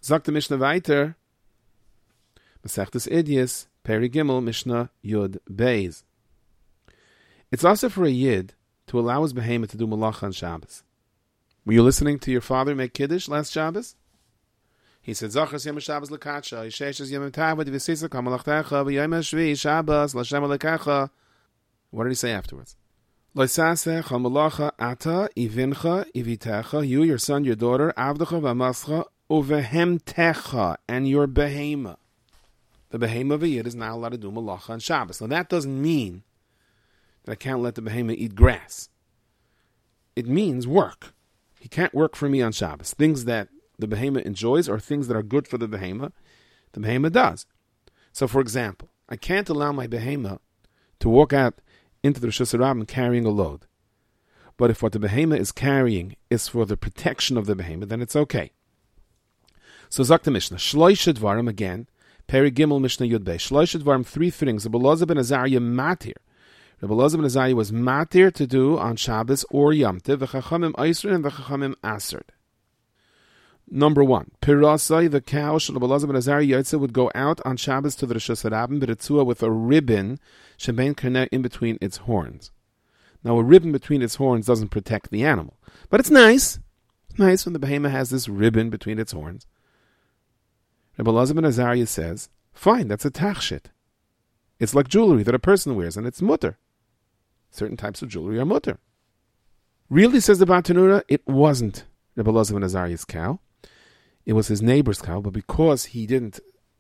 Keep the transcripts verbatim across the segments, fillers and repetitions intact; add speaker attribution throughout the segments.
Speaker 1: Sagt the Mishnah weiter, Masechtas Idias, Peri Gimel, Mishnah Yud Beis. It's also for a Yid to allow his behemoth to do malacha on Shabbos. Were you listening to your father make Kiddush last Shabbos? He said, Zachas Yom Shabbos Lekacha, Yisheshes Yom Tavad, V'sisa Kamalachtecha, V'yom Shvi, Shabbos, Lashem Lekecha. What did he say afterwards? Loisaseh Chamalacha Ata, Ivincha, Ivitecha, you, your son, your daughter, Avdecha, V'amascha, Uvehemtecha, and your behemoth. The behemoth of a Yid is not allowed to do malacha on Shabbos. Now that doesn't mean that I can't let the behemoth eat grass. It means work. He can't work for me on Shabbos. Things that the behemoth enjoys or things that are good for the behemoth, the behemoth does. So, for example, I can't allow my behemoth to walk out into the Rosh Hashanah carrying a load. But if what the behemoth is carrying is for the protection of the behemoth, then it's okay. So, Zakta Mishnah, Shloisha Dvarim again, Peri Gimel Mishnah Yud Beis. Shloisha Dvarim, three things. Rabbi Elazar ben Azariah matir. Rabbi Elazar ben Azariah was matir to do on Shabbos or Yom Tov, v'chachamim Eisrin and v'chachamim Aserd. Number one, Pirasai, the cow, Rabbi Elazar ben Azariah Yotze would go out on Shabbos to the Rosh Hashanah b'ritzua with a ribbon, shebein kaneh, in between its horns. Now, a ribbon between its horns doesn't protect the animal, but it's nice. It's nice when the behemoth has this ribbon between its horns. Rabbi Elazar ben Azariah says, fine, that's a tachshit. It's like jewelry that a person wears, and it's mutter. Certain types of jewelry are mutter. Really, says the Bartanura, it wasn't Rabbi Elazar ben Azariah's cow. It was his neighbor's cow, but because he didn't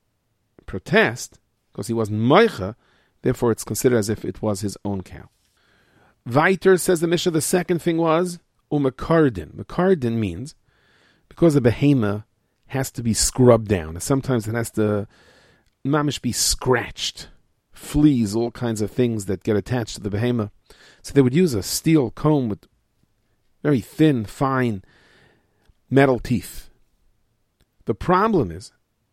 Speaker 1: protest, because he wasn't moicha, therefore it's considered as if it was his own cow. Weiter, says the Mishnah, the second thing was umakardin. Makardin means, because the behemoth has to be scrubbed down. Sometimes it has to mamish be scratched. Fleas, all kinds of things that get attached to the behemoth. So they would use a steel comb with very thin, fine metal teeth. The problem is,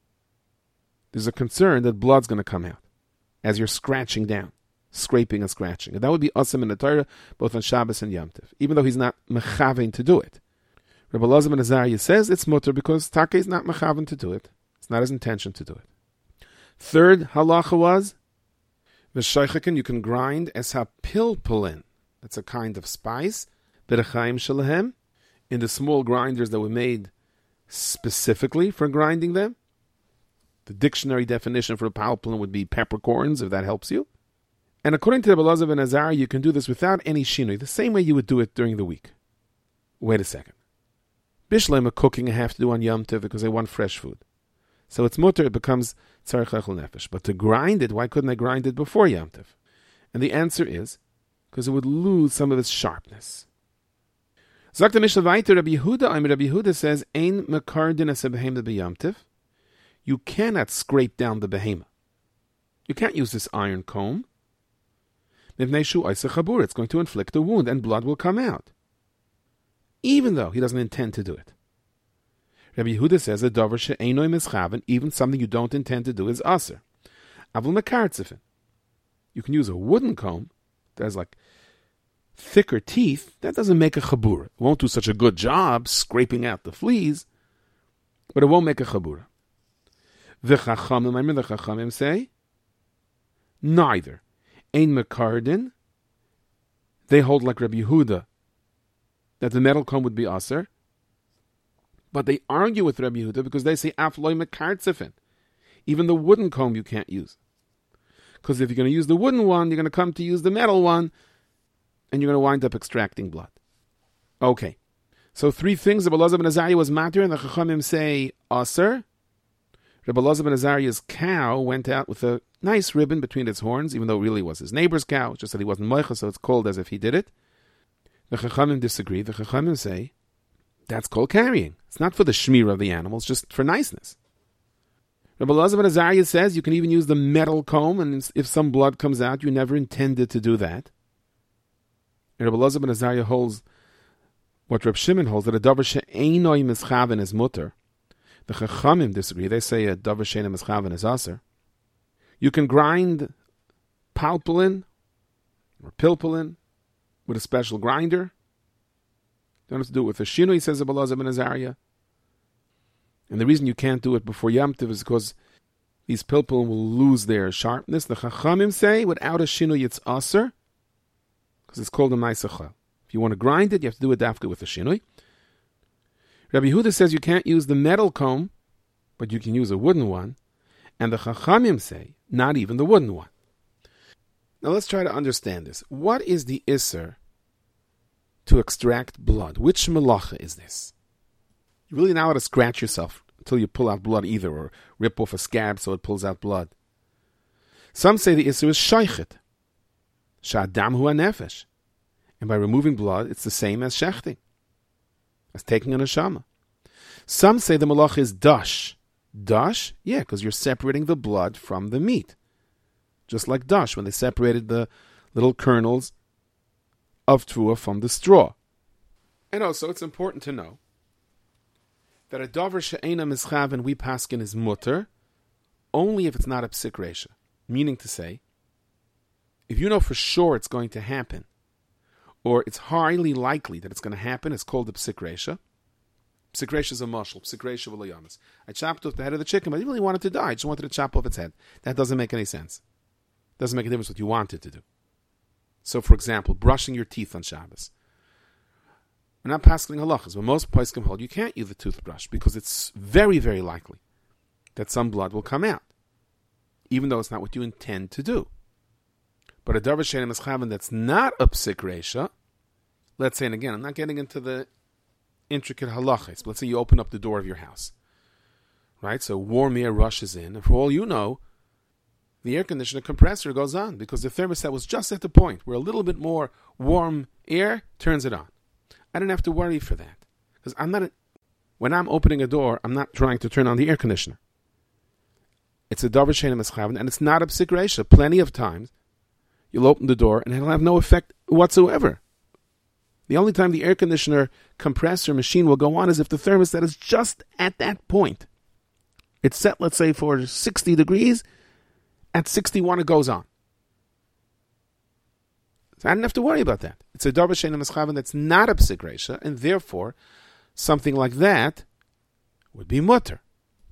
Speaker 1: there's a concern that blood's going to come out as you're scratching down, scraping and scratching. And that would be awesome in the Torah, both on Shabbos and Yom Tov, even though he's not mechavein to do it. Rabbi Elazar ben Azariah says it's mutter because Taka is not mechaven to do it. It's not his intention to do it. Third halacha was, v'shaychakin, you can grind es ha-pilpulin. That's a kind of spice. B'rechaim shalahem, in the small grinders that were made specifically for grinding them. The dictionary definition for a pilpulin would be peppercorns, if that helps you. And according to Rabbi Elazar ben Azariah, you can do this without any shinui, the same way you would do it during the week. Wait a second. Bishlema cooking I have to do on Yom Tov because I want fresh food. So it's mutter, it becomes tzarech echel nefesh. But to grind it, why couldn't I grind it before Yom Tov? And the answer is, because it would lose some of its sharpness. Zakt Mishnah weiter, Rabbi Yehuda, I mean, Rabbi Yehuda says, Ein mekardin es behemoth b'Yom Tov. You cannot scrape down the behemoth. You can't use this iron comb. It's going to inflict a wound and blood will come out, even though he doesn't intend to do it. Rabbi Yehuda says, a davar she'einoi mischaven, even something you don't intend to do is aser. Avul mekartzifin. You can use a wooden comb that has like thicker teeth. That doesn't make a chabura. It won't do such a good job scraping out the fleas, but it won't make a chabura. The chachamim, I mean the chachamim say, neither. Ein mekardin. They hold like Rabbi Yehuda that the metal comb would be aser, but they argue with Rabbi Yehuda because they say af loy mekartzifin. Even the wooden comb you can't use, because if you're going to use the wooden one, you're going to come to use the metal one, and you're going to wind up extracting blood. Okay, so three things. Rabbi Elazar ben Azariah was matir, and the chachamim say aser. Rabbi Elazar ben Azariah's cow went out with a nice ribbon between its horns, even though it really was his neighbor's cow. It's just that he wasn't moicha, so it's called as if he did it. The chachamim disagree. The chachamim say that's called carrying. It's not for the shmir of the animals, just for niceness. Rabbi Elazar ben Azariah says you can even use the metal comb, and if some blood comes out, you never intended to do that. And Rabbi Elazar ben Azariah holds what Reb Shimon holds, that a davar she'einoi mischaven is mutter. The chachamim disagree. They say a davar she'einoi mischaven is aser. You can grind palpulin or pilpulin with a special grinder. You don't have to do it with a shinui, says Rabbi Elazar ben Azariah. And the reason you can't do it before Yom Tov is because these pilpul will lose their sharpness. The Chachamim say without a shinui it's aser, because it's called a ma'aseh. If you want to grind it, you have to do it after with a shinui. Rabbi Yehuda says you can't use the metal comb, but you can use a wooden one. And the Chachamim say not even the wooden one. Now let's try to understand this. What is the iser to extract blood? Which malacha is this? You really not allowed to scratch yourself until you pull out blood either, or rip off a scab so it pulls out blood. Some say the iser is shaichet, sha'adam hu hanefesh, and by removing blood, it's the same as shechting, as taking an neshama. Some say the malacha is dash. Dash? Yeah, because you're separating the blood from the meat. Just like dash, when they separated the little kernels of trua from the straw. And also, it's important to know that a davar she'ena mischav and we paskin is mutter only if it's not a psik reisha. Meaning to say, if you know for sure it's going to happen, or it's highly likely that it's going to happen, it's called the psik reisha. Psik reisha is a mashal, psik reisha v'lo. I chopped off the head of the chicken, but I really wanted to die. I just wanted to chop off its head. That doesn't make any sense. Doesn't make a difference what you wanted to do. So, for example, brushing your teeth on Shabbos. We're not passing halachas, but most poskim hold you can't use a toothbrush because it's very, very likely that some blood will come out, even though it's not what you intend to do. But a davar she'ena mischaven that's not a psik reisha, let's say, and again, I'm not getting into the intricate halachas, but let's say you open up the door of your house, right? So warm air rushes in, and for all you know, the air conditioner compressor goes on because the thermostat was just at the point where a little bit more warm air turns it on. I don't have to worry for that because I'm not. A, when I'm opening a door, I'm not trying to turn on the air conditioner. It's a davar she'ena mischaven, and it's not a psik reisha. Plenty of times, you'll open the door and it'll have no effect whatsoever. The only time the air conditioner compressor machine will go on is if the thermostat is just at that point. It's set, let's say, for sixty degrees. At sixty-one, it goes on. So I didn't have to worry about that. It's a davar she'ena mischaven that's not a psik reisha, and therefore, something like that would be mutter.